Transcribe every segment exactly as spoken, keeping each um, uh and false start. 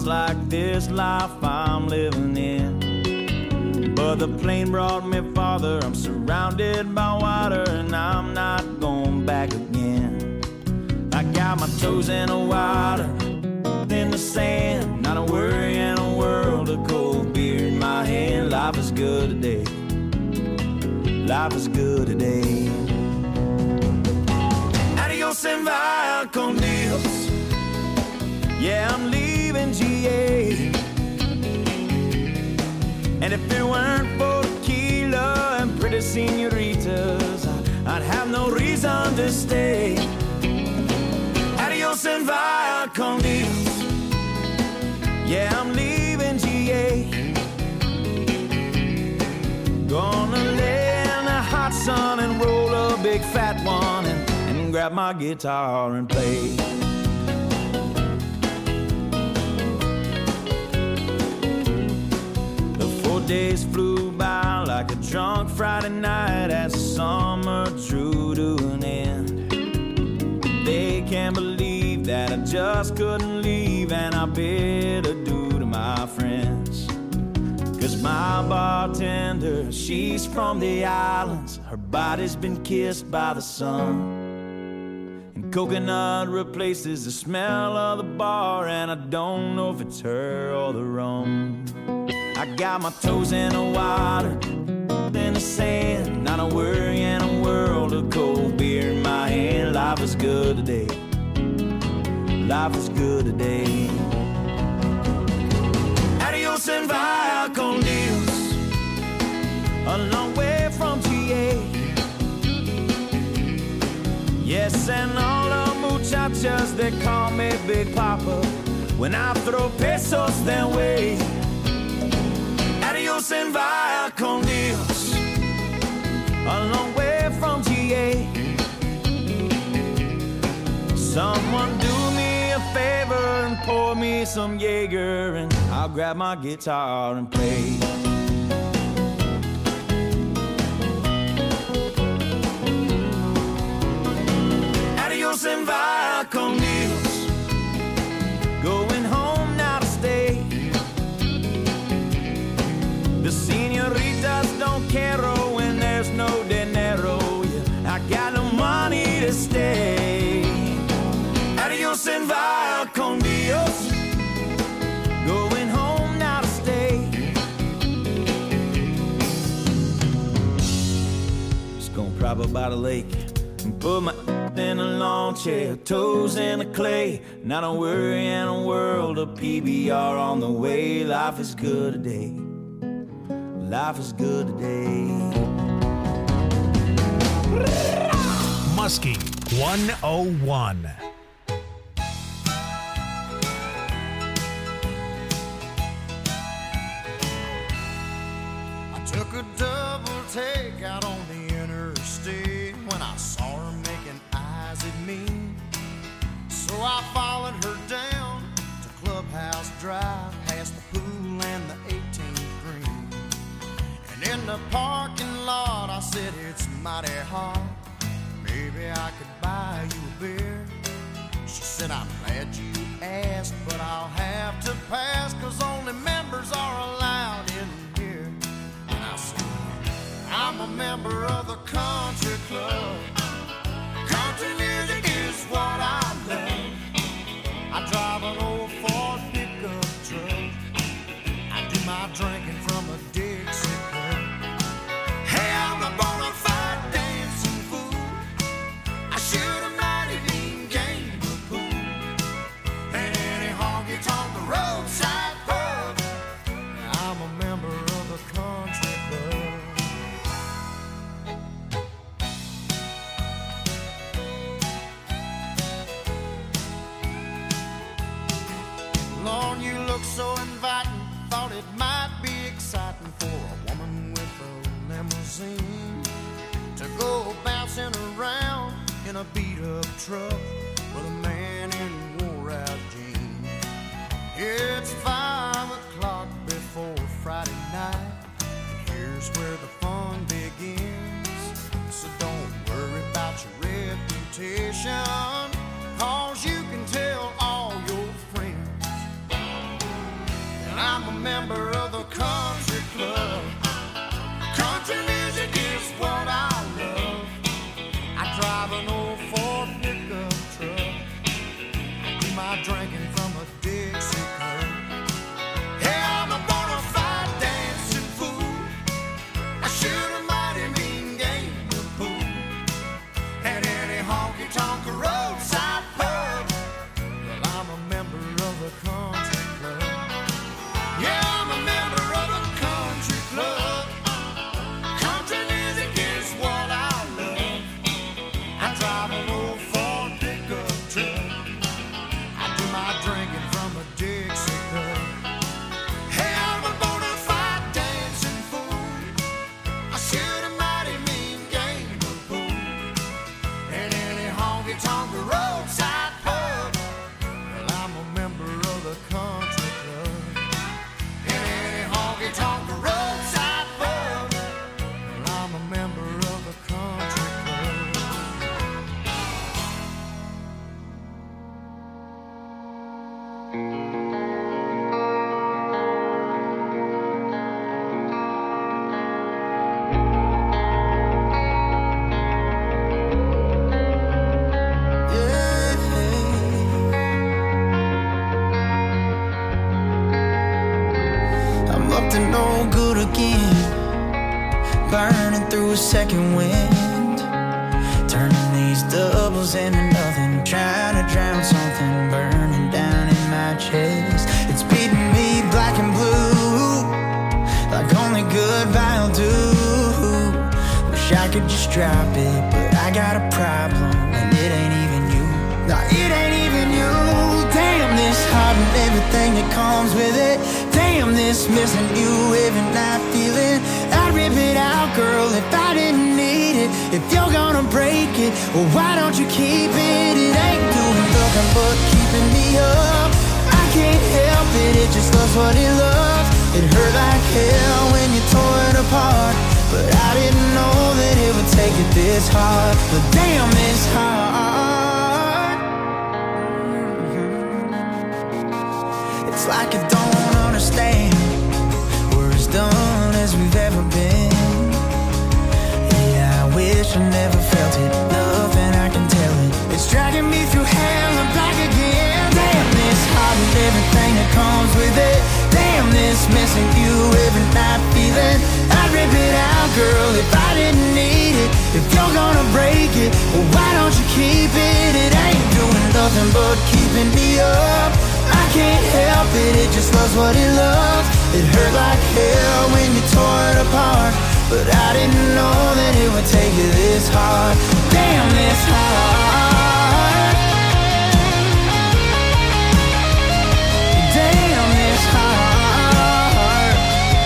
sounds like this life I'm living in. But the plane brought me farther. I'm surrounded by water and I'm not going back again. I got my toes in the water, in the sand, not a worry in a world of cold beer in my hand. Life is good today. Life is good today. Adios and via con Dios. Yeah, I'm leaving G A. And if it weren't for tequila and pretty senoritas, I'd have no reason to stay. Adios and via con Dios. Yeah, I'm leaving G A. Gonna lay in the hot sun and roll a big fat one and, and grab my guitar and play. Days flew by like a drunk Friday night as the summer drew to an end. They can't believe that I just couldn't leave, and I bid adieu to my friends. Cause my bartender, she's from the islands. Her body's been kissed by the sun, and coconut replaces the smell of the bar, and I don't know if it's her or the rum. I got my toes in the water, in the sand, not a worry in a world of cold beer in my hand. Life is good today. Life is good today. Adios and via con Dios. A long way from G A. Yes, and all the muchachas, they call me Big Papa when I throw pesos their way. Adios and via con Dios. A long way from G A. Someone do me a favor and pour me some Jaeger, and I'll grab my guitar and play. Adios and via con Dios. Going home now to stay. The senoritas don't care when there's no dinero. Yeah, I got no money to stay. Adios and via con Dios. Going home now to stay. Just gonna prop up by the lake and put my in a lawn chair, toes in the clay. Not a worry in a world of P B R on the way. Life is good today. Life is good today. Muskie one oh one. I took a double take out on the interstate when I saw her making eyes at me. So I followed her down to Clubhouse Drive, past the pool and the eighteenth green. And in the parking lot I said, it's mighty hot, maybe I could buy you a beer. She said, I'm glad you asked, but I'll have to pass, cause only members are allowed in here. And I said, I'm a member of the country club. Country music is what I love. I drive an old Ford pickup truck. I do my drinking from a Dixie cup. Hey, I'm a bona fide dancing fool. I shoot a mighty mean game of pool. And any honky tonk the roadside pub. I'm a member of the country club. Lord, you look so inviting. Thought it might be exciting for a woman with a limousine to go bouncing around in a beat-up truck with a man in wore-out jeans. It's five o'clock before Friday night, and here's where the fun begins. So don't worry about your reputation, cause you can tell all your friends a member of the country club. Country music is what I love. I drive an old Ford pickup truck. I do my drinking from a Dixie cup. Hey, I'm a bona fide dancing fool. I shoot a mighty mean game of pool at any honky-tonk roadside pub. Well, I'm a member of the country club. Yeah, I'm a member of the country club. Country music is what I love. I drive an old Ford pickup truck. I do my drinking from a Dixie cup. Hey, I'm a bona fide dancing fool. I shoot a mighty mean game of pool at any honky-tonk roadside pub. Well, I'm a member of the country club. At any honky-tonk roadside pub. Well, I'm a member of the country club. I'm up to no good again, burning through a second wind, turning these doubles into nothing, trying to drown something burning down in my chest. It's beating me black and blue, like only goodbye will do. Wish I could just drop it, but I got a problem, and it ain't even you. No, it ain't even you. Damn, this heart and everything that comes with it. Damn, this missing you every night feeling. I'd rip it out, girl, if I didn't need it. If you're gonna break it, well, why don't you keep it? It ain't doing nothing but keeping me up. I can't help it, it just loves what it loves. It hurt like hell when you tore it apart, but I didn't know that it would take it this hard. But damn, this hard. It's like I don't understand. We're as done as we've ever been. Yeah, I wish I never felt it. Nothing I can tell it. It's dragging me through hell and back again. Damn, this heart and everything that comes with it. Damn, this missing you every night feeling. I'd rip it out, girl, if I didn't need it. If you're gonna break it, well, why don't you keep it? It ain't doing nothing but keeping me up. I can't help it, it just loves what it loves. It hurt like hell when you tore it apart, but I didn't know that it would take you this hard. Damn, this hard. Damn, this hard.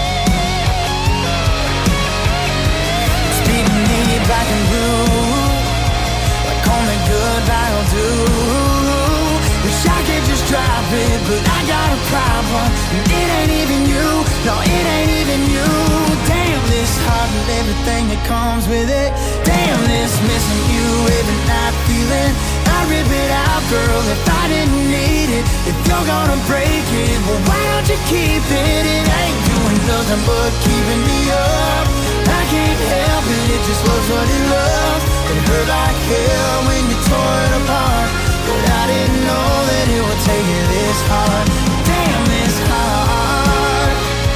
It's beating me black and blue, like only goodbye will do. Wish I could just drop it, but I got a problem, and it ain't even you. No, it ain't even you. Damn, this heart and everything that comes with it. Damn, this missing you every night feeling. I'd rip it out, girl, if I didn't need it. If you're gonna break it, well, why don't you keep it? It ain't doing nothing but keeping me up. I can't help it, it just loves what it loves. It hurt like hell when you tore it apart, but I didn't know that it would take you this hard. Damn, this hard.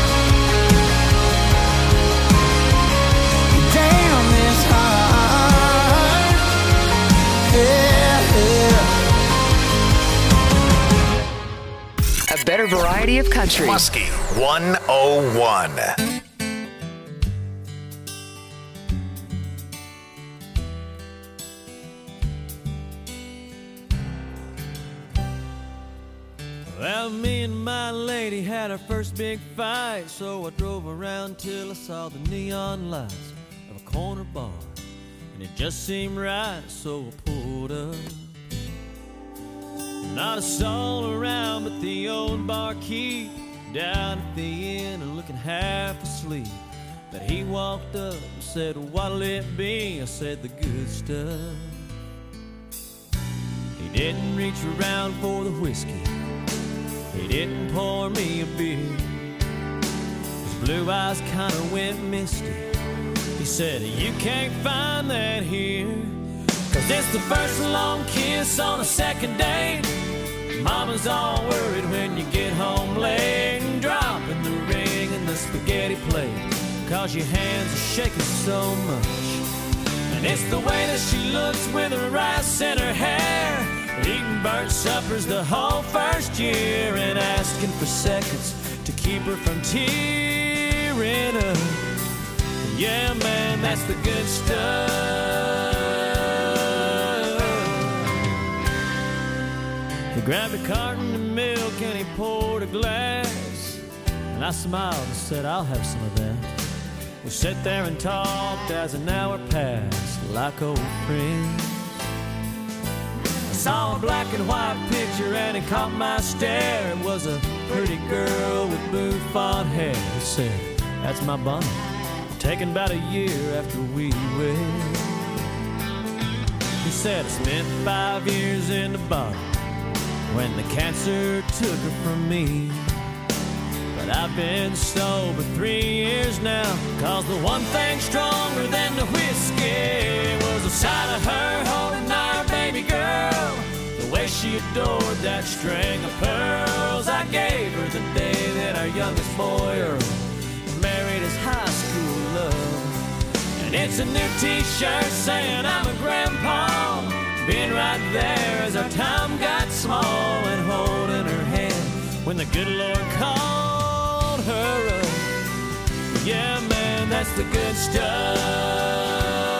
Damn, this hard. Yeah, yeah. A better variety of country. Muskie one oh one. Well, me and my lady had our first big fight, so I drove around till I saw the neon lights of a corner bar, and it just seemed right, so I pulled up. Not a soul around but the old barkeep down at the inn and looking half asleep. But he walked up and said, "What'll it be?" I said, "The good stuff." He didn't reach around for the whiskey, he didn't pour me a beer. blue eyes kinda went misty. He said, you can't find that here, 'cause it's the first long kiss on a second date. Mama's all worried when you get home late, and dropping the ring in the spaghetti plate, 'cause your hands are shaking so much. And it's the way that she looks with her rice in her hair, eating burnt suppers the whole first year, and asking for seconds to keep her from tearing up. Yeah, man, that's the good stuff. He grabbed a carton of milk and he poured a glass, and I smiled and said, I'll have some of that. We sat there and talked as an hour passed, like old friends. I saw a black and white picture and it caught my stare. It was a pretty girl with bouffant hair. He said, that's my Bonnie, taken about a year after we wed. He said, I spent five years in the bottom when the cancer took her from me. But I've been sober three years now, 'cause the one thing stronger than the whiskey was the sight of her holding our baby girl, the way she adored that string of pearls I gave her the day that our youngest boy Earl married his high school love. And it's a new t-shirt saying I'm a grandpa, being right there as our time got small, and holding her hand when the good Lord called her up. Yeah, man, that's the good stuff.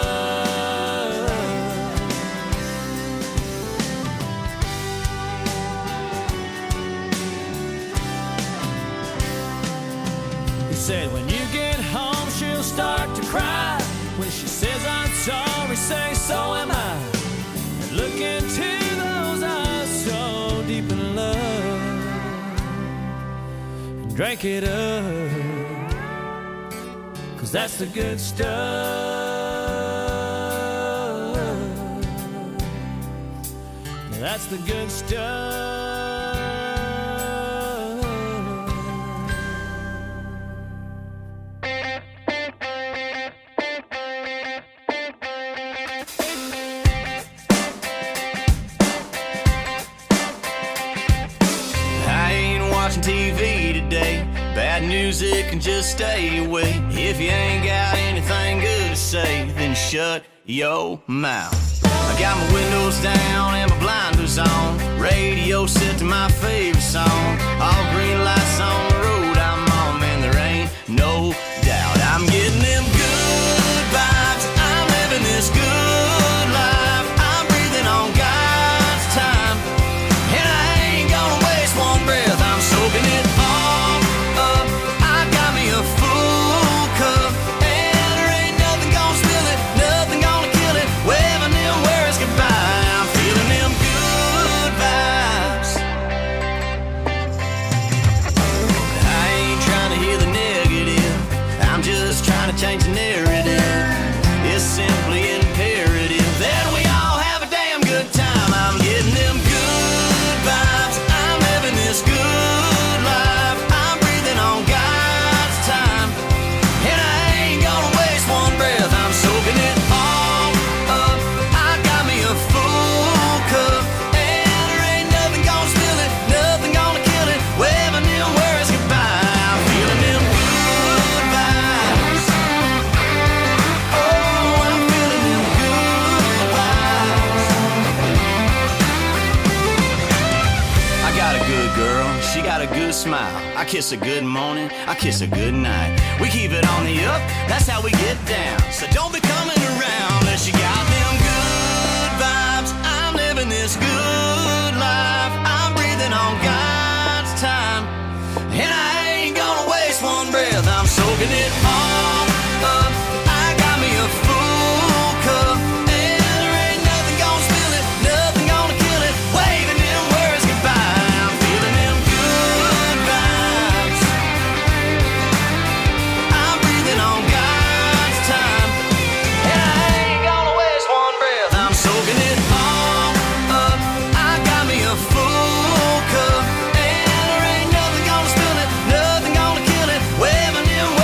He said, when you get home, she'll start to cry. When she says I'm sorry, say so am I. And look into those eyes so deep in love, and drink it up, 'cause that's the good stuff. That's the good stuff. T V today, bad music and just stay away. If you ain't got anything good to say, then shut your mouth. I got my windows down and my blinders on, radio set to my favorite song. All green lights on the road I'm on, man, there ain't no doubt I'm getting them good vibes. I'm living this good life. I'm breathing on God's time, and I ain't gonna waste one breath. I'm soaking it all up. I got me a full cup, and there ain't nothing gonna spill it, nothing gonna kill it. Waving them words goodbye. I'm feeling them good vibes. I ain't trying to hear the negative, I'm just trying to change the narrative. It's simply imperative that we all have a damn good time. I'm getting them good vibes. I'm living this good life. I'm breathing on God's time, and I ain't gonna waste one breath. I'm soaking it all up. I got me a full cup, and there ain't nothing gonna spill it, nothing gonna kill it. Waving them words goodbye. I'm feeling them good vibes. Oh, I'm feeling them good vibes. I got a good girl, she got a good smile. I kiss her good morning, I kiss her good night. We keep it on the up, that's how we get down. So don't be coming around unless you got them good vibes. I'm living this good life. I'm breathing on God's time, and I ain't gonna waste one breath. I'm soaking it all up. I got me a full cup, and there ain't nothing gonna spill it, nothing gonna kill it. Waving them words goodbye. I'm feeling them good vibes. I'm breathing on God's time, and I ain't gonna waste one breath. I'm soaking it all up. I got me a full cup, and there ain't nothing gonna spill it, nothing gonna kill it. Waving them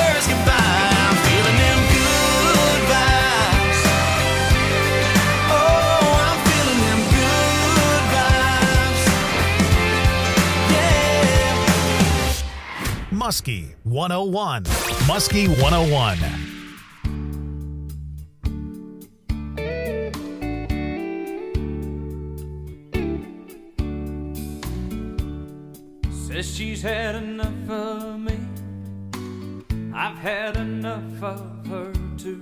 Muskie one oh one. Muskie one oh one. Says she's had enough of me. I've had enough of her too.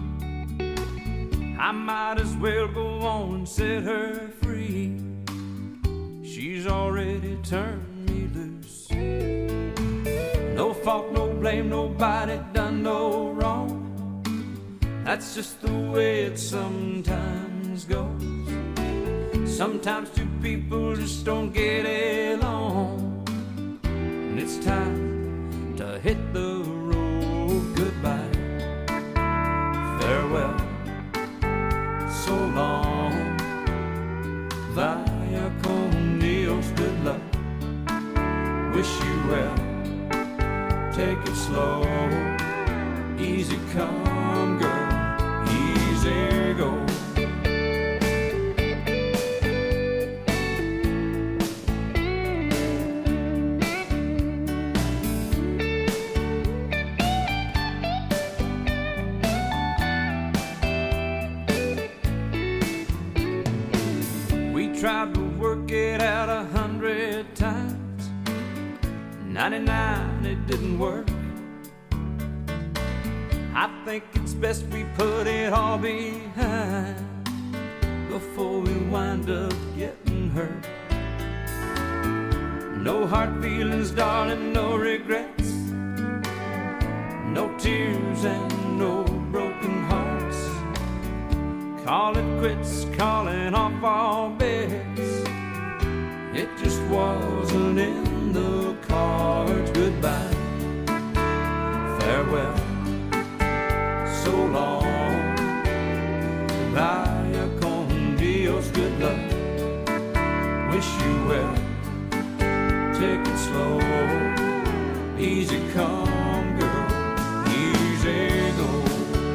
I might as well go on and set her free. She's already turned me loose. No fault, no blame, nobody done no wrong. That's just the way it sometimes goes. Sometimes two people just don't get along, and it's time to hit the road. Goodbye, farewell, so long, via con Dios, good luck, wish you well, take it slow, easy come girl, easy go. Tried to work it out a hundred times. ninety-nine, it didn't work. I think it's best we put it all behind before we wind up getting hurt. No hard feelings, darling, no regrets, no tears and no broken hearts. Call it quits, calling off all bets. It just wasn't in the cards. Goodbye, farewell, so long, vaya con Dios, good luck, wish you well, take it slow, easy come girl, easy go.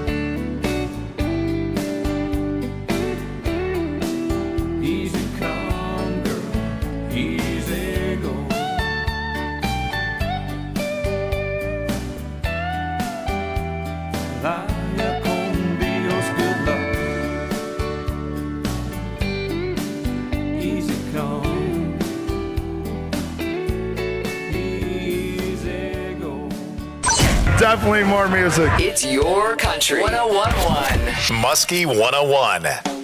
Definitely more music. It's your country. one oh one point one. Muskie one oh one.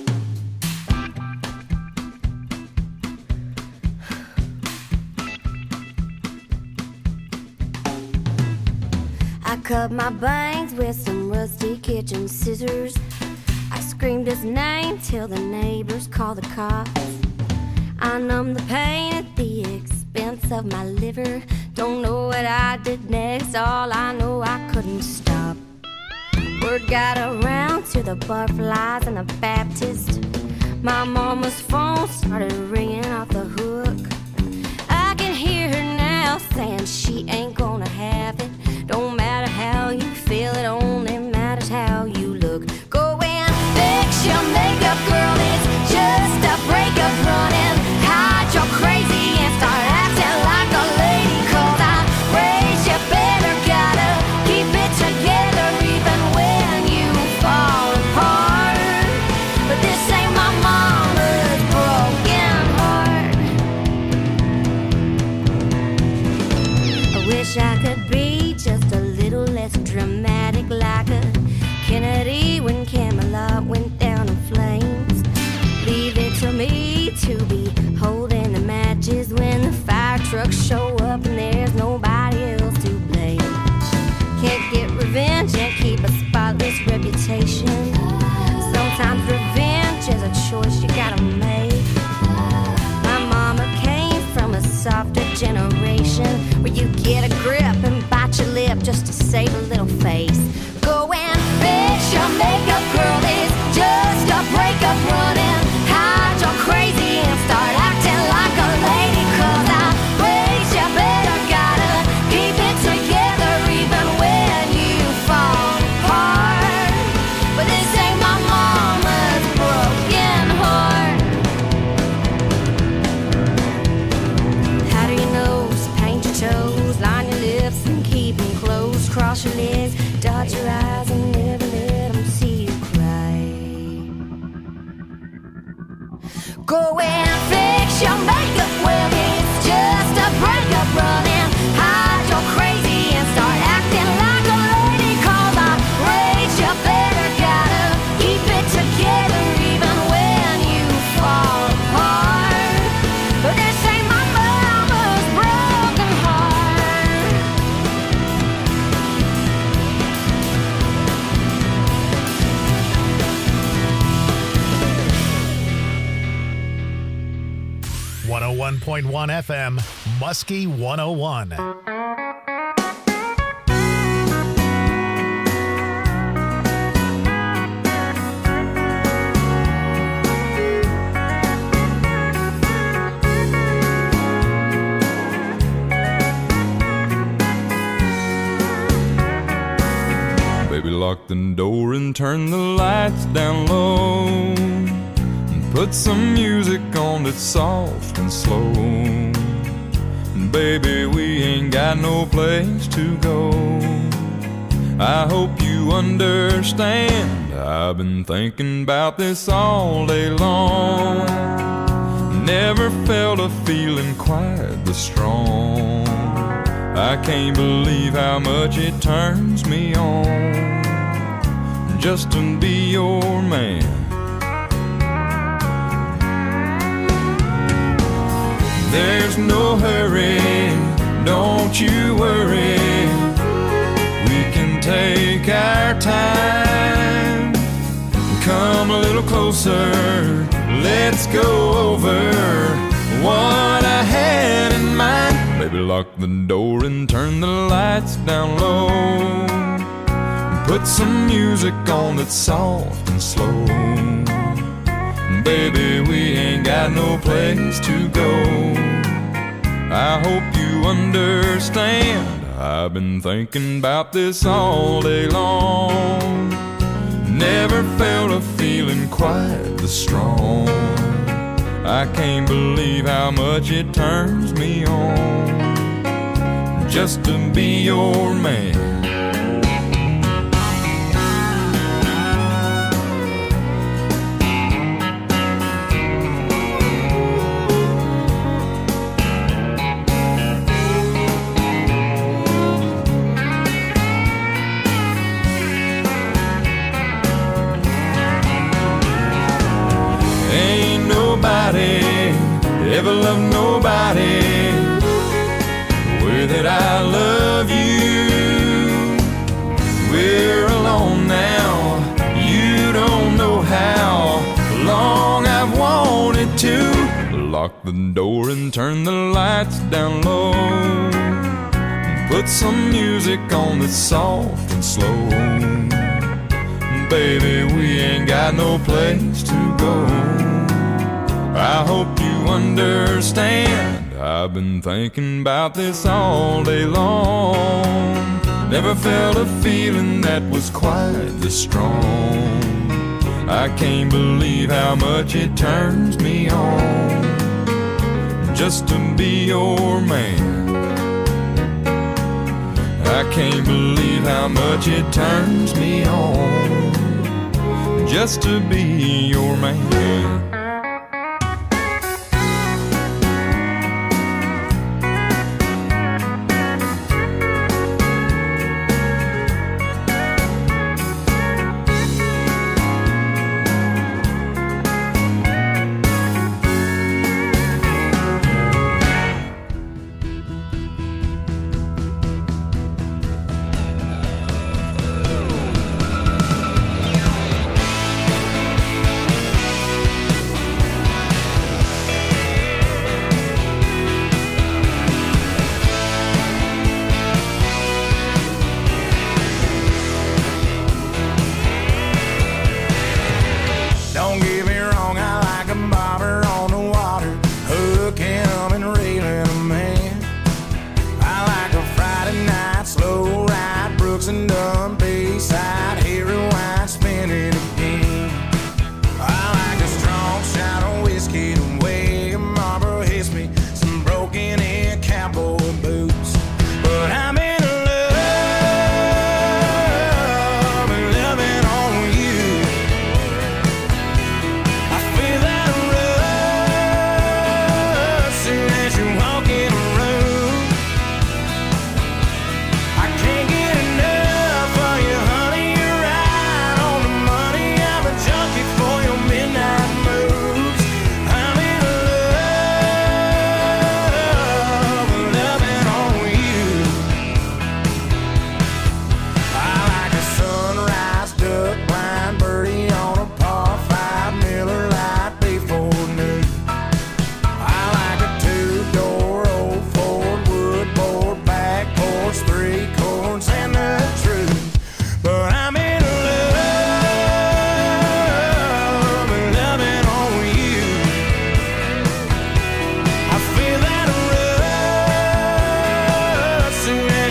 I cut my bangs with some rusty kitchen scissors. I screamed his name till the neighbors called the cops. I numbed the pain at the expense of my liver. Don't know what I did next, all I know I couldn't stop. Word got around to the Barflies and the Baptist. My mama's phone started ringing off the hook. I can hear her now saying she ain't gonna have it. Don't matter how you feel, it only matters how you look. Go and fix your makeup, girl, it's just a breakup running. Hide your crazy and start acting like a lady. Cause I raised you better, gotta keep it together even when you fall apart. But this ain't my mama's broken heart. I wish I could be just a little less dramatic, like a Kennedy when Camelot went down in flames. Leave it to me to be holding the matches when the fire trucks show up and there's nobody else to blame. Can't get revenge and keep a spotless reputation. Sometimes revenge is a choice you gotta make. My mama came from a softer generation where you get a grip and bite your lip just to save a little face. Go and fix your makeup, girl, it's just a breakup running. Hide your crazy and start acting like a lady. Cause I raised you one point one F M, Muskie one oh one. Baby, lock the door and turn the lights down low, and put some music on that's soft and slow. And baby, we ain't got no place to go. I hope you understand, I've been thinking about this all day long. Never felt a feeling quite this strong. I can't believe how much it turns me on just to be your man. There's no hurry, don't you worry. We can take our time. Come a little closer, let's go over what I had in mind. Baby, lock the door and turn the lights down low, and put some music on that's soft and slow. Baby, we ain't got no place to go. I hope you understand, I've been thinking about this all day long. Never felt a feeling quite this strong. I can't believe how much it turns me on just to be your man. Ever love nobody the way that I love you. We're alone now, you don't know how long I've wanted to. Lock the door and turn the lights down low, and put some music on that's soft and slow. Baby, we ain't got no place to go. I hope you understand, I've been thinking about this all day long. Never felt a feeling that was quite this strong. I can't believe how much it turns me on just to be your man. I can't believe how much it turns me on just to be your man. I can't get enough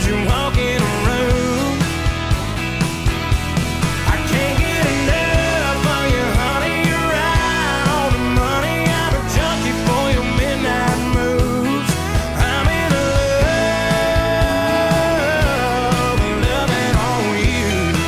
as you're walking around. I can't get enough of you, honey, you're right on the money. I'm a junkie for your midnight moves. I'm in love, loving on you.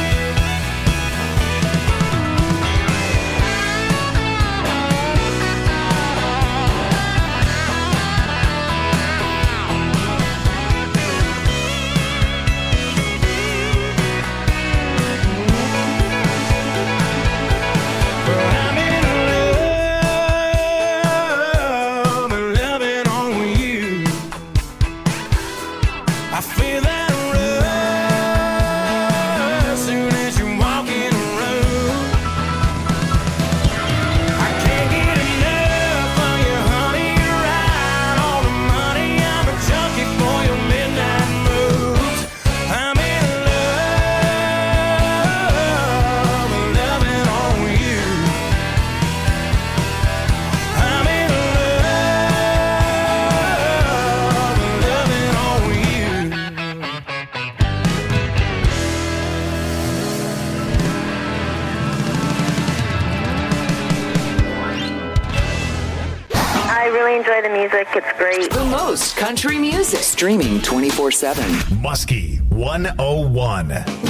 I'm in love, loving on you. I feel that rush soon as you're walking around. I can't get enough of you, honey, you're right on the money. I'm a junkie for your midnight moves. I'm in love, loving on you. I'm in love, loving on you. I really enjoy the music. It's great. The most country music. Streaming twenty-four seven. Muskie one oh one.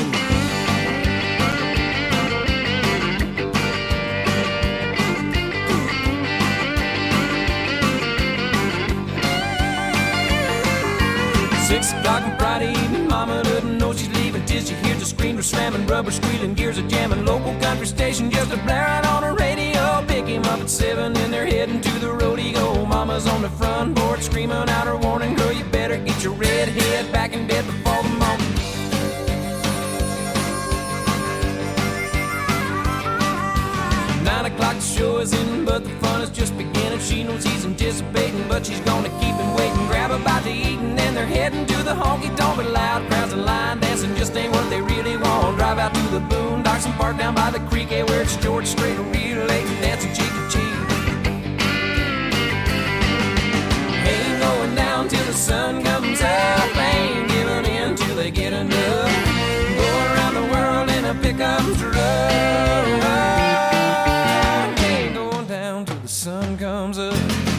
Six o'clock on Friday evening, mama doesn't know she's leaving till she hears the screamer slamming, rubber squealing, gears are jamming, local country station just a blaring on her radio. Pick him up at seven and they're heading to the rodeo. Mama's on the front porch screaming out her warning, girl, you better get your red head back in bed before the morning. Nine o'clock the show is in, but the fun is just beginning. She knows he's anticipating, but she's gonna keep him waiting. Grab a bite to eat and then they're heading to the honky tonk. But loud crowds and line dancing just ain't what they really want. Drive out to the boondocks and park down by the creek, eh, where it's George Strait, real late and dancing cheek to cheek. Ain't going down till the sun comes up, ain't giving in till they get enough. Go around the world in a pickup truck. Sun comes up.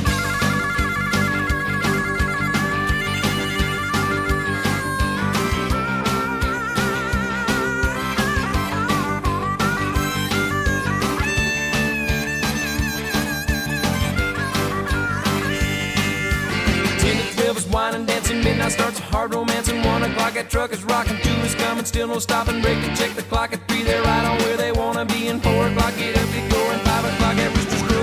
Ten to twelve is wine and dancing, midnight starts a hard romance, and one o'clock that truck is rocking, two is coming, still no stopping, break to check the clock at three, they're right on where they wanna be, and four o'clock get up, get going, five o'clock at Rooster's Crow.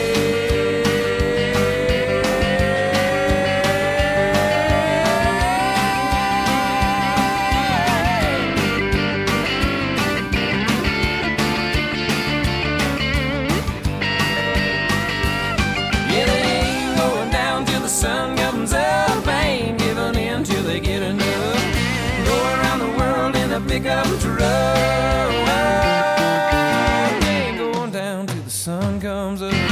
Sun comes up, ain't giving in till they get enough. Go around the world in a pickup truck. Ain't going down till the sun comes up.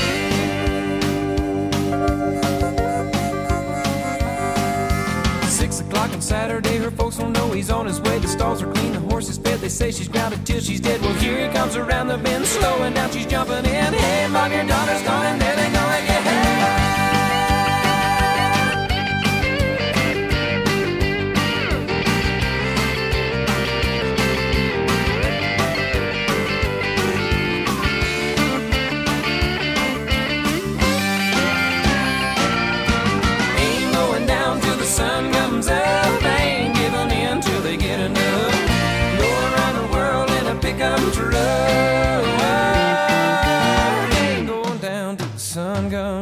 Six o'clock on Saturday, her folks don't know he's on his way. The stalls are clean, the horse is fed. They say she's grounded till she's dead. Well, here he comes around the bend, slowing down, she's jumping in. Hey, mom, your daughter's gone, and there they go again. Sun comes up, ain't giving in till they get enough. Go around the world in a pickup truck. Ain't going down till the sun comes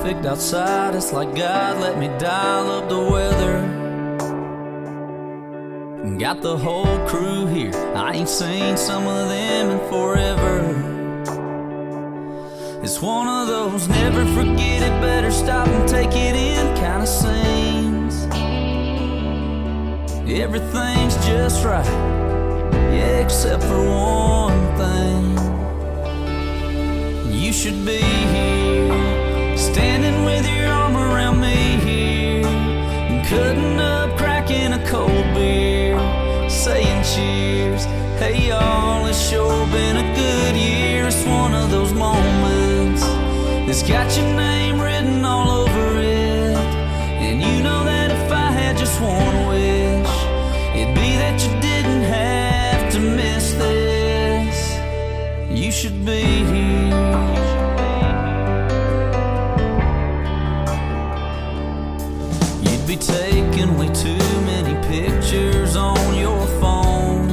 perfect outside. It's like God let me dial up the weather. Got the whole crew here. I ain't seen some of them in forever. It's one of those never forget it, better stop and take it in kind of scenes. Everything's just right, yeah, except for one thing. You should be here, standing with your arm around me here, cutting up, cracking a cold beer, saying cheers. Hey y'all, it's sure been a good year. It's one of those moments that's got your name written all over it. And you know that if I had just one wish, it'd be that you didn't have to miss this. You should be here. You'd be taking way too many pictures on your phone,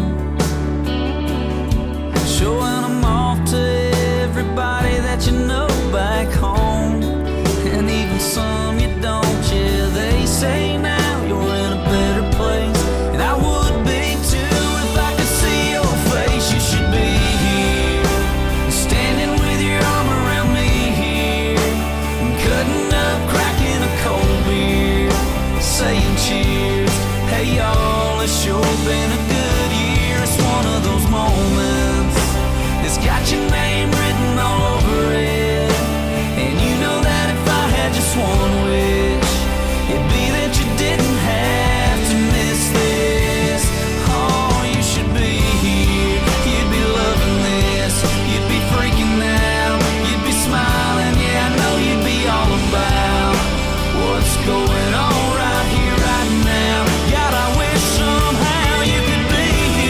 showing them off to everybody that you know back home, and even some you don't. Yeah, they say now you're in a better place, and I would be too if I could see your face. You should be here, standing with your arm around me here, cutting up, cracking a cold beer, saying cheers. Hey y'all, it's sure been a good year. It's one of those moments, it's got your name written all over it. And you know that if I had just one wish, it'd be that you didn't have to miss this. Oh, you should be here, you'd be loving this, you'd be freaking out, you'd be smiling. Yeah, I know you'd be all about what's going on right here, right now. God, I wish somehow you could be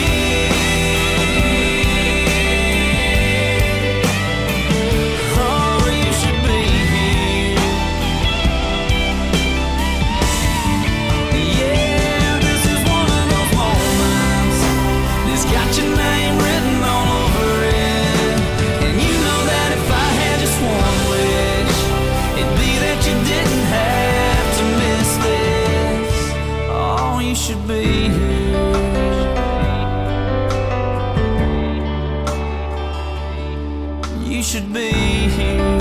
here. Oh, you should be here. Yeah, this is one of those moments that's got your name written all over it. And you know that if I had just one wish, it'd be that you didn't have to miss this. Oh, you should be here. You should be here.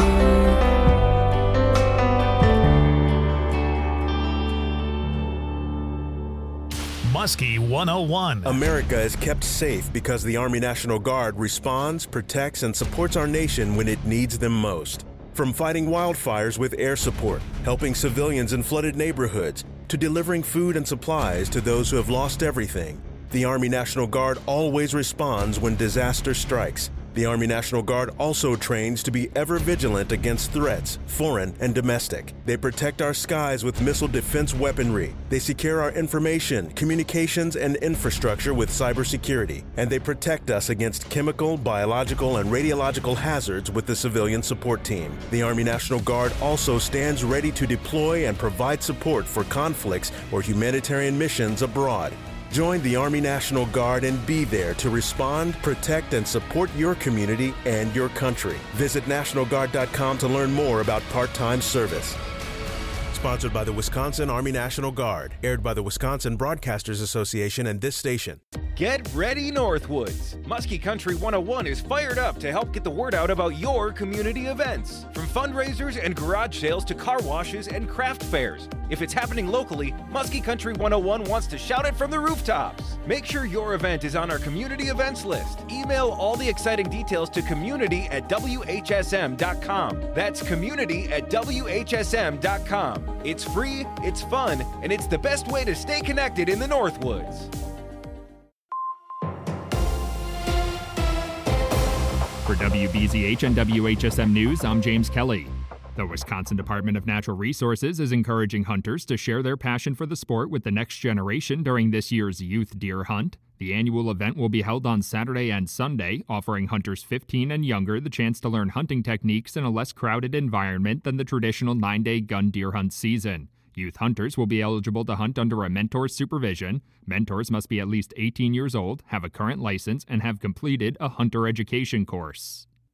Muskie one oh one. America is kept safe because the Army National Guard responds, protects, and supports our nation when it needs them most. From fighting wildfires with air support, helping civilians in flooded neighborhoods, to delivering food and supplies to those who have lost everything, the Army National Guard always responds when disaster strikes. The Army National Guard also trains to be ever vigilant against threats, foreign and domestic. They protect our skies with missile defense weaponry. They secure our information, communications, and infrastructure with cybersecurity. And they protect us against chemical, biological, and radiological hazards with the civilian support team. The Army National Guard also stands ready to deploy and provide support for conflicts or humanitarian missions abroad. Join the Army National Guard and be there to respond, protect, and support your community and your country. Visit National Guard dot com to learn more about part-time service. Sponsored by the Wisconsin Army National Guard. Aired by the Wisconsin Broadcasters Association and this station. Get ready, Northwoods! Muskie Country one oh one is fired up to help get the word out about your community events. From fundraisers and garage sales to car washes and craft fairs. If it's happening locally, Muskie Country one oh one wants to shout it from the rooftops. Make sure your event is on our community events list. Email all the exciting details to community at W H S M dot com. That's community at W H S M dot com. It's free, it's fun, and it's the best way to stay connected in the Northwoods. For W B Z H and W H S M News, I'm James Kelly. The Wisconsin Department of Natural Resources is encouraging hunters to share their passion for the sport with the next generation during this year's Youth Deer Hunt. The annual event will be held on Saturday and Sunday, offering hunters fifteen and younger the chance to learn hunting techniques in a less crowded environment than the traditional nine-day gun deer hunt season. Youth hunters will be eligible to hunt under a mentor's supervision. Mentors must be at least eighteen years old, have a current license, and have completed a hunter education course.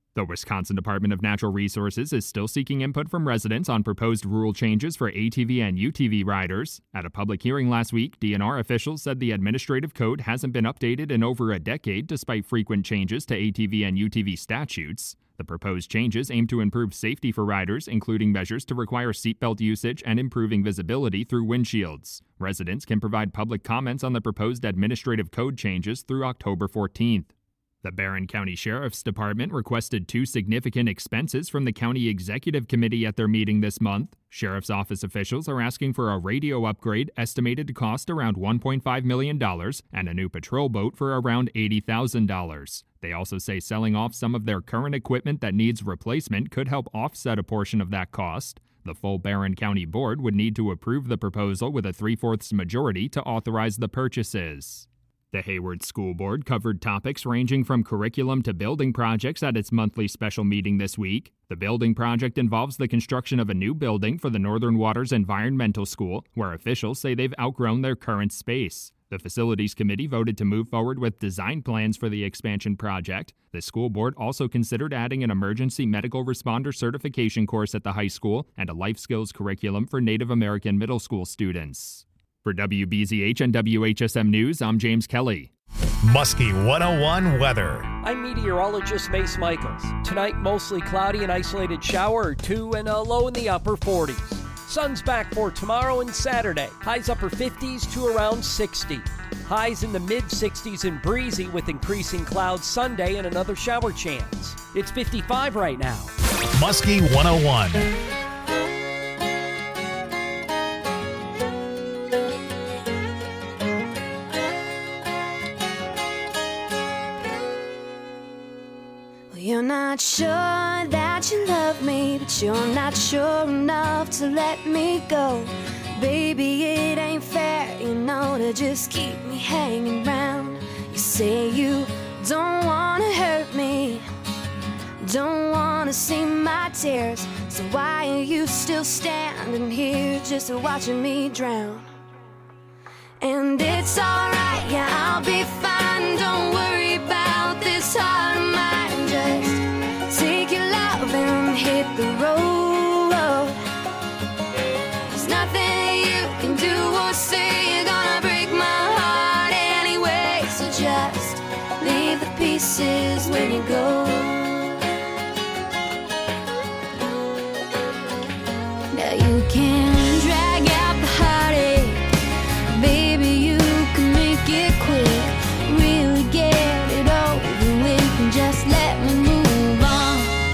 The Wisconsin Department of Natural Resources is still seeking input from residents on proposed rule changes for A T V and U T V riders. At a public hearing last week, D N R officials said the administrative code hasn't been updated in over a decade despite frequent changes to A T V and U T V statutes. The proposed changes aim to improve safety for riders, including measures to require seatbelt usage and improving visibility through windshields. Residents can provide public comments on the proposed administrative code changes through October fourteenth. The Barron County Sheriff's Department requested two significant expenses from the County Executive Committee at their meeting this month. Sheriff's Office officials are asking for a radio upgrade estimated to cost around one point five million dollars and a new patrol boat for around eighty thousand dollars. They also say selling off some of their current equipment that needs replacement could help offset a portion of that cost. The full Barron County Board would need to approve the proposal with a three-fourths majority to authorize the purchases. The Hayward School Board covered topics ranging from curriculum to building projects at its monthly special meeting this week. The building project involves the construction of a new building for the Northern Waters Environmental School, where officials say they've outgrown their current space. The Facilities Committee voted to move forward with design plans for the expansion project. The school board also considered adding an emergency medical responder certification course at the high school and a life skills curriculum for Native American middle school students. For W B Z H and W H S M News, I'm James Kelly. Muskie one oh one weather. I'm meteorologist Mace Michaels. Tonight, mostly cloudy, an isolated shower or two, and a low in the upper forties. Sun's back for tomorrow and Saturday. Highs upper fifties to around sixty. Highs in the mid-sixties and breezy with increasing clouds Sunday and another shower chance. It's fifty-five right now. Muskie one oh one. You're not sure that you love me, but you're not sure enough to let me go. Baby, it ain't fair, you know, to just keep me hanging round. You say you don't wanna hurt me, don't wanna see my tears. So why are you still standing here just watching me drown? And it's alright, yeah, I'll be fine. Don't worry about this heart of mine. Just take your love and hit the road. There's nothing you can do or say, you're gonna break my heart anyway. So just leave the pieces when you go. Now you can drag out the heartache, baby, you can make it quick. Really get it over with and just let me move on.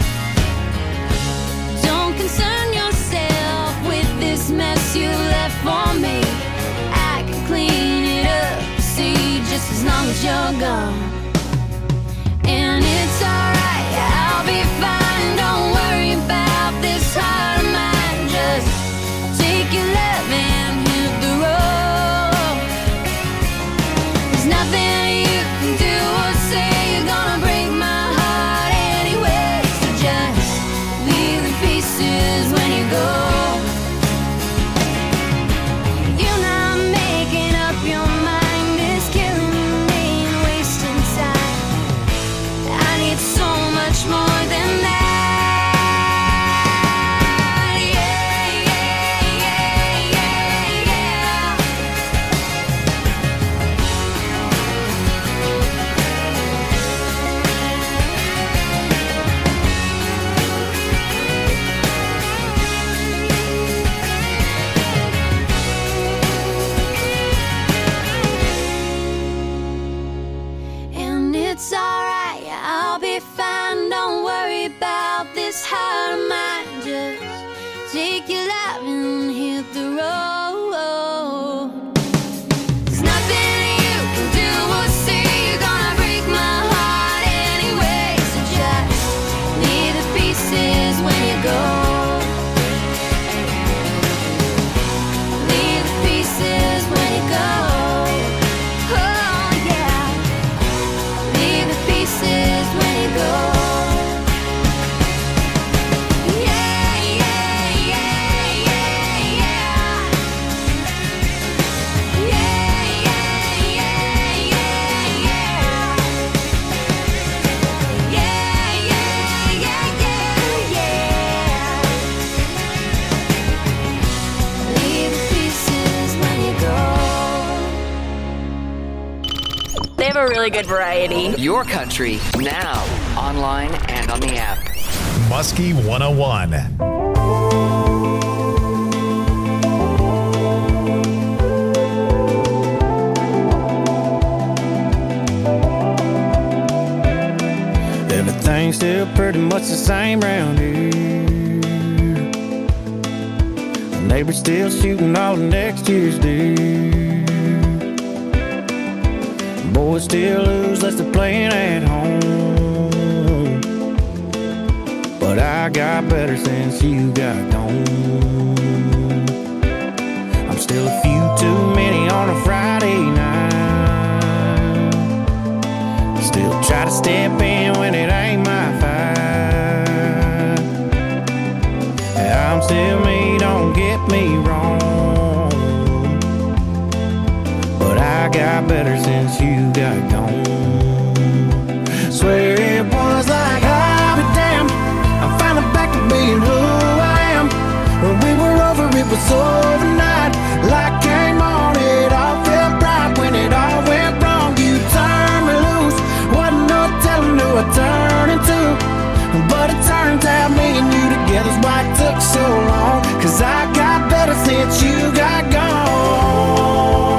Don't concern yourself with this mess you left for me. I can clean it up, see, just as long as you're gone. And it's alright, I'll be fine. Don't worry about this heart of mine. Just take your love and hit the road. There's nothing you can do or say, you're gonna break my heart anyway. So just leave the pieces when you go. You're not making up your mind, it's killing me and wasting time. have a really good variety. Your country, now, online and on the app. Muskie one oh one. Everything's still pretty much the same round here. The neighbor's still shooting all of next year's deer. Boys still lose less they're playing at home. But I got better since you got gone. I'm still a few too many on a Friday night. Still try to step in when it ain't my fight. I'm still me, don't get me wrong, but I got better since you got gone. Swear it was like I'll be damned, I'm finally back to being who I am. When we were over, it was overnight. Light came on, it all felt bright. When it all went wrong, you turned me loose. Wasn't no telling who I turned into, but it turns out me and you together's why it took so long. Cause I got better since you got gone.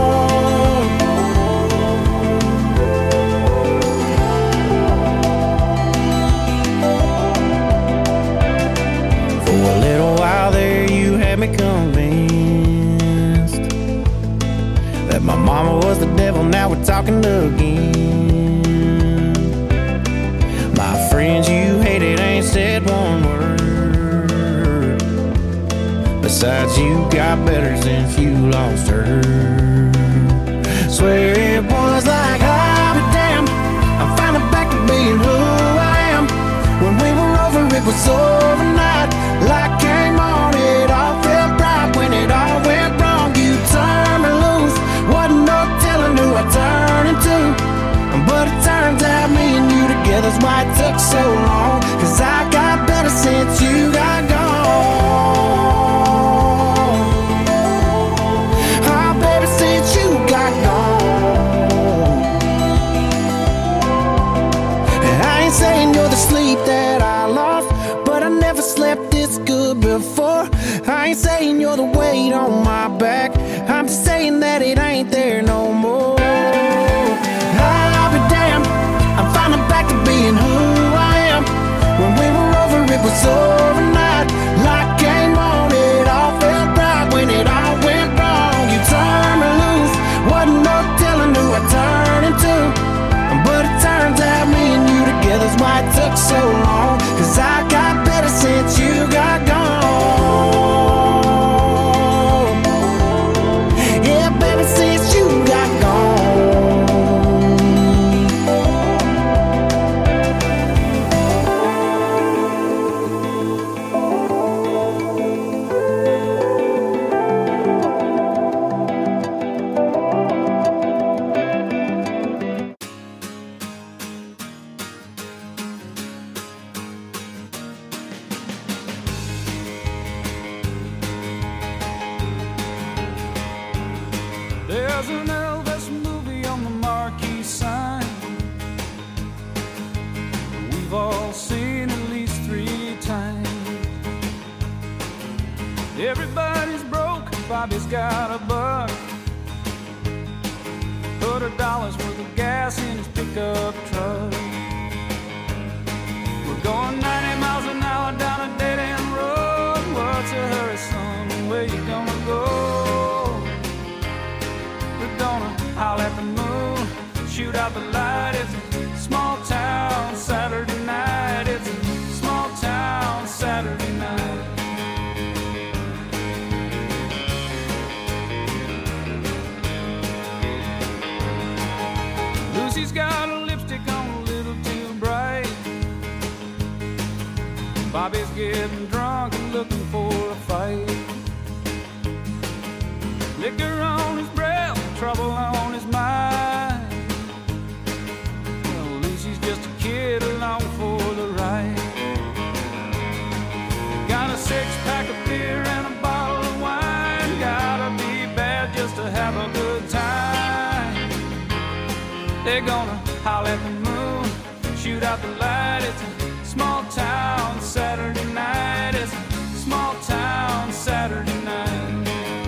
For a little while there you had me convinced that my mama was the devil, now we're talking again. My friends you hated ain't said one word. Besides, you got better since you lost her. Swear it was like I'll be damned, I'm finally back to being who I am. When we were over, it was overnight. Light came on, it all felt bright. When it all went wrong, you turned me loose. Wasn't no telling who I turned into, but it turns out me and you together's why it took so long. Cause I got better since you got gone. Oh, better since you got gone. And I ain't saying you're the sleep that I lost, but I never slept this good before. I ain't saying you're the weight on my back, I'm just saying that it ain't there no more. I'll be damned, I'm finally back to being who I am. When we were over, it was overnight. Light came on, it all felt bright. When it all went wrong, you turned me loose. Wasn't no telling who I turned into, but it turns out me and you together's why it took so long. Cause I got better since you got gone. Yeah, better since you got gone. There's an Elvis movie on the marquee sign. We've all seen at least three times. Everybody's broke, Bobby's got a buck. Put a dollar's worth of gas in his pickup truck. We're going ninety miles an hour down a dead-end road. What's a hurry, son? Where you gonna go? Gonna howl at the moon, shoot out the light. It's a small town Saturday night. It's a small town Saturday night. Lucy's got a lipstick on a little too bright. Bobby's getting drunk and looking for a fight. Liquor on his breath, trouble on his mind. Well, Lucy's just a kid along for the ride. Got a six-pack of beer and a bottle of wine. Gotta be bad just to have a good time. They're gonna holler at the moon, shoot out the light. It's a small town Saturday night. It's a small town Saturday night.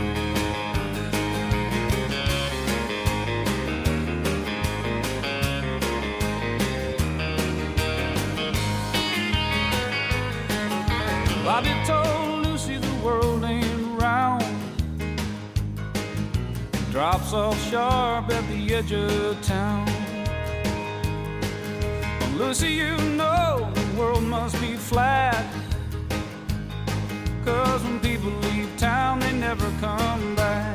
Bobby told Lucy the world ain't round. Drops off sharp at the edge of town. Well, Lucy, you know the world must be flat. Cause when people leave town, they never come back.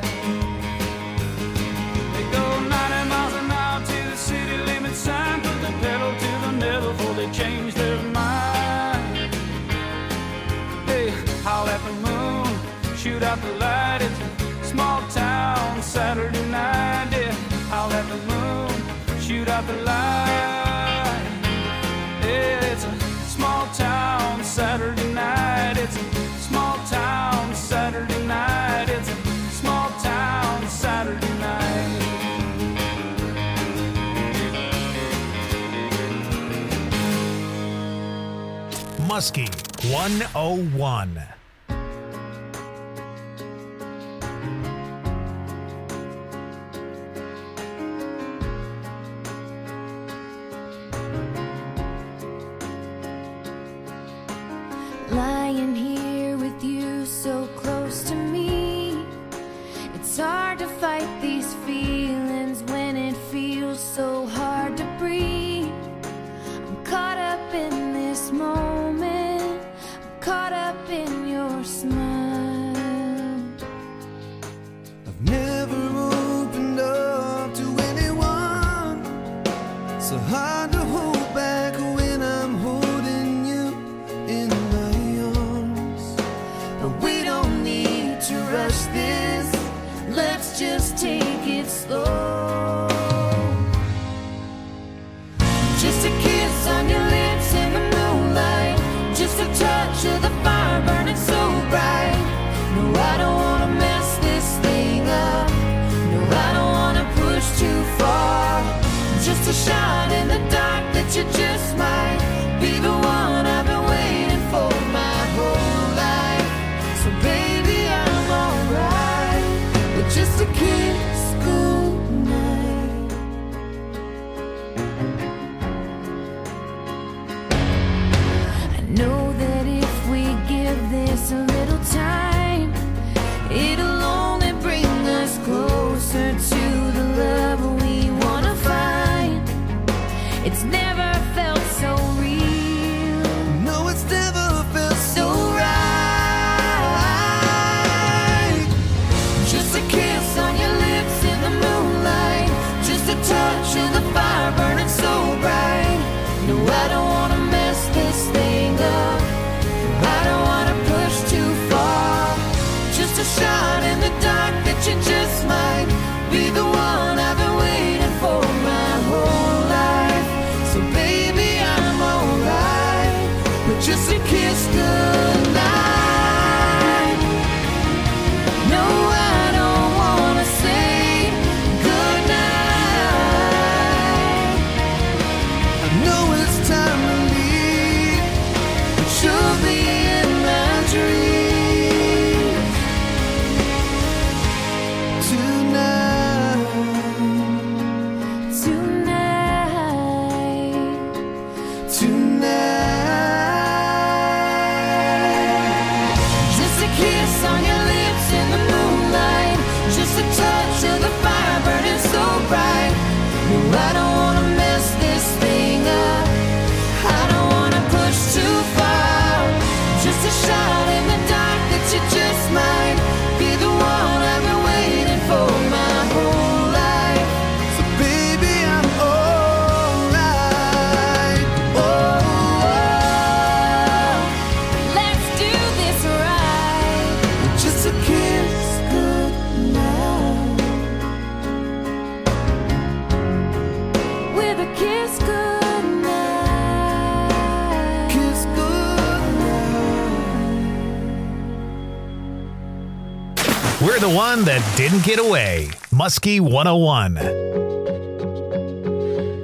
They go ninety miles an hour to the city limit sign, put the pedal to the metal before they change their mind. Hey, howl at the moon, shoot out the light. It's a small town Saturday night. Yeah, howl at the moon, shoot out the light. Yeah, it's a small town Saturday night. It's a small town Saturday night. It's a small town Saturday night. Muskie one oh one. Lying here with you so close to me, it's hard to fight these feelings when it feels so hard to breathe. I'm caught up in this moment, I'm caught up in your smile. I've never opened up to anyone, so hard to hold back when I'm holding you in my arms. But we don't need to rush this, let's just take it slow. Just a kiss on your lips in the moonlight, just a touch of the fire burning so bright. No, I don't wanna mess this thing up, no, I don't wanna push too far. Just a shot in the dark that you just might be the one I've been waiting for my whole life. So baby, I'm alright with just a kiss goodnight. I know that if we give this a little time, it'll only bring us closer to the love we wanna find. It's never felt so real. No, it's never felt so right. Just a kiss on your lips in the moonlight, just a touch of the fire burning so bright. No, I don't wanna mess this thing up, I don't wanna push too far. Just a shot in the dark that you just might be the one I've been waiting for my whole life. So baby, I'm alright with just a kiss goodnight. No, I don't wanna say goodnight. I know it's time to leave, but you'll be in my dreams tonight. Tonight. Tonight. Just a kiss on your lips in the moonlight, just a touch of the fire burning so bright. No, I don't wanna mess this thing up, I don't wanna push too far. Just a shot in the dark that you just might be the one I've been waiting for my whole life. So baby, I'm alright. Oh, oh, let's do this right. Just a kiss goodnight. With a kiss goodnight. Kiss goodnight. We're the one that didn't get away. Muskie one oh one.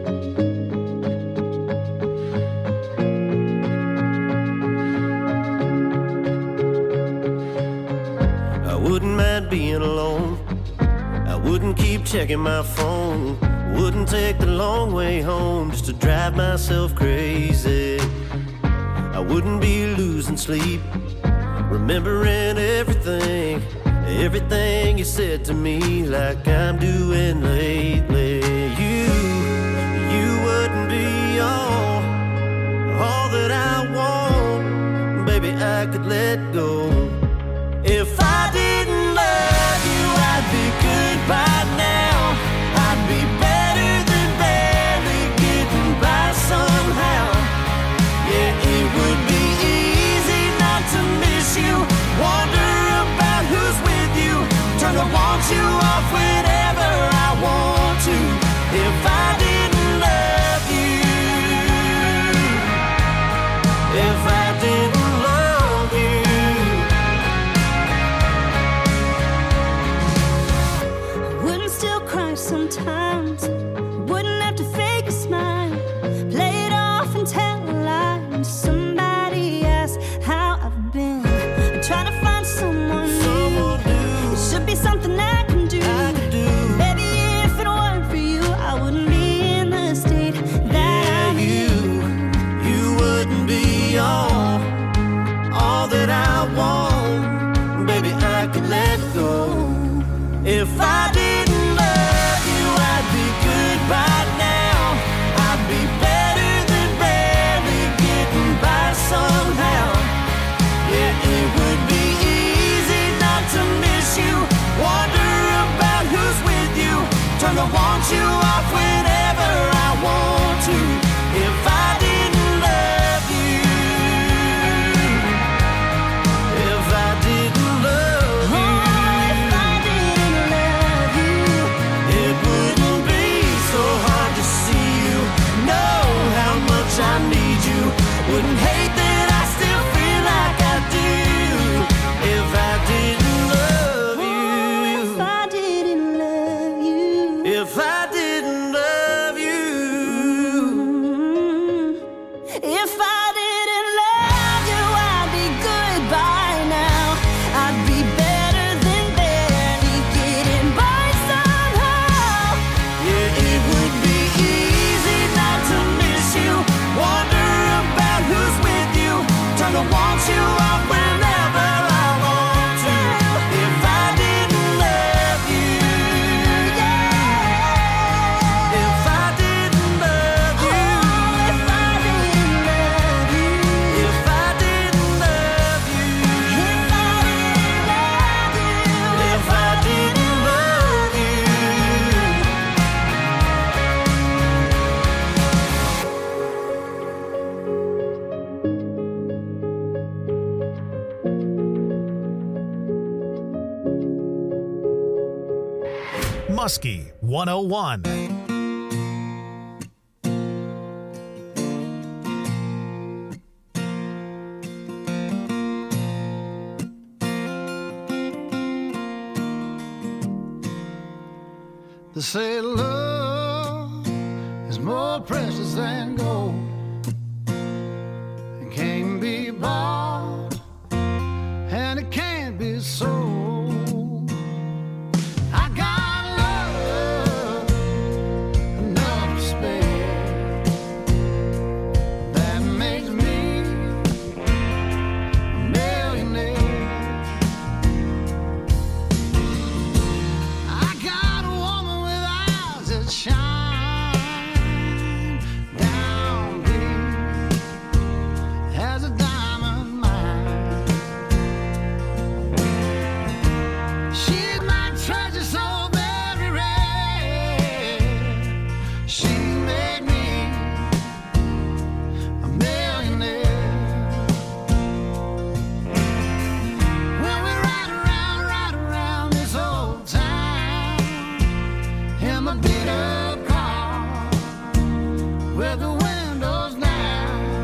wouldn't keep checking my phone, wouldn't take the long way home just to drive myself crazy. I wouldn't be losing sleep, remembering everything, everything you said to me, like I'm doing lately. You, you wouldn't be all, all that I want. Baby, I could let go. If I didn't love you, I'd be good by now. I'd be better than barely getting by somehow. Yeah, it would be easy not to miss you, wonder about who's with you, turn the want you off whenever I want to. If I didn't love you, if I didn't love you. I wouldn't still cry sometimes, wouldn't have to fake a smile, play it off and tell a lie when somebody asks how I've been. I'm trying to find someone new. It should be something I can do. Baby, if it weren't for you, I wouldn't be in the state that I'm in. You wouldn't be all, all that I want. Baby, I could let go. If I didn't love you, I'd be good by now. I'd be better than barely getting by somehow. Yeah, it would be easy not to miss you, wonder about who's with you, turn the want you off whenever I want to. If I didn't love you, if I didn't love you, if I didn't love you, it wouldn't be so hard to see you, know how much I need you, wouldn't hate that I still feel like I do. If I didn't love you, If I didn't love you, if I didn't love you, if I didn't love you, I'd be good by now. I'd be better than barely getting by somehow. yeah, it would be easy not to miss you, wonder about who's with you, turn the want you off whenever I want to. If I didn't love you, yeah, if I didn't love you, if I didn't love you, if I didn't love you, if I didn't love you, Muskie one oh one. They say love is more precious than gold. It can't be bought and it can't be sold. I got love enough to spare that makes me a millionaire. I got a woman with eyes that shine down deep as a diamond mine. She's my treasure so very rare. She made me a millionaire. When we ride around, ride around this old town in my beat up car with the windows down.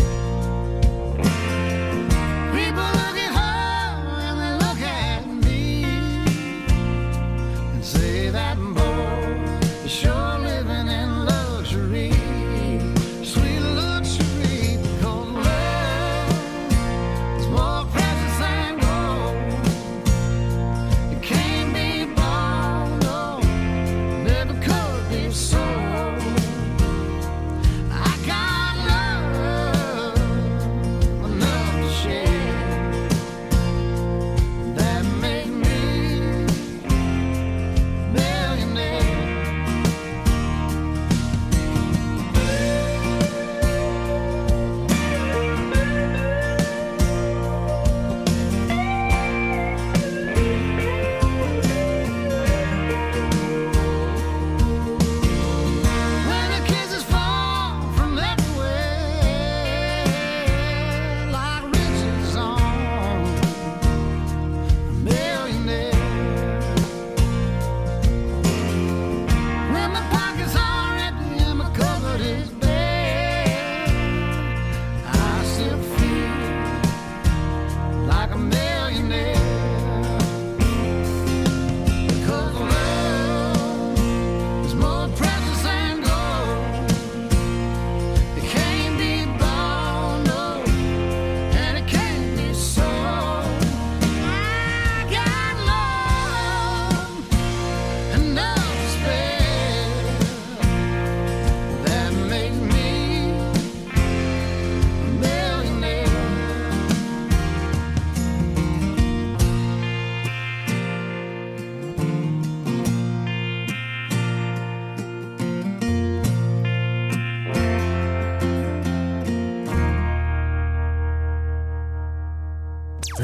People look at her and they look at me and say that boy is sure living in luxury, sweet luxury, because love is more precious than gold. It can't be bought, no.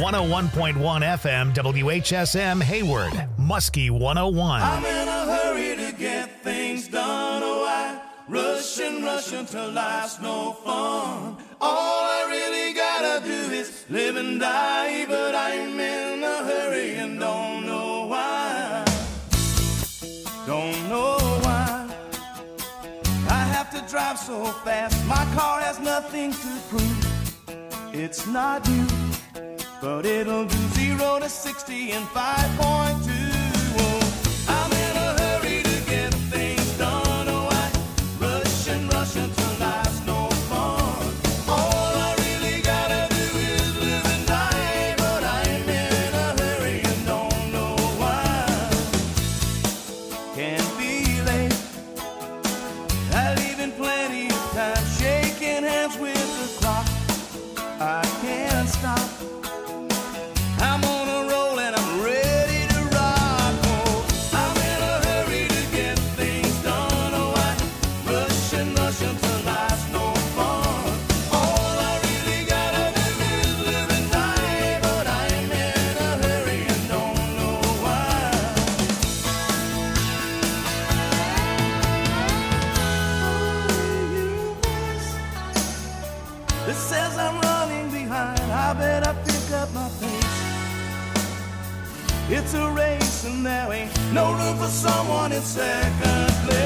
one oh one point one F M, W H S M, Hayward, Muskie one oh one. I'm in a hurry to get things done. Oh, I rush and rush until life's no fun. All I really gotta do is live and die, but I'm in a hurry and don't know why. Don't know why I have to drive so fast. My car has nothing to prove. It's not new, but it'll do zero to sixty in five point two. Oh, I'm in a hurry to get things done. Oh, I rush and rush until life's no fun. All I really gotta do is live and die, but I'm in a hurry and don't know why. Can't be late. I leave in plenty of time, shaking hands with the clock. I can't stop. I'm on a roll and I'm ready to rock. Oh, I'm in a hurry to get things done. Oh, I rush and rush until life's no fun. All I really gotta do is live and die, but I'm in a hurry and don't know why. This says I'm running behind. I better pick up my pace. It's a race and there ain't no room for someone in second place.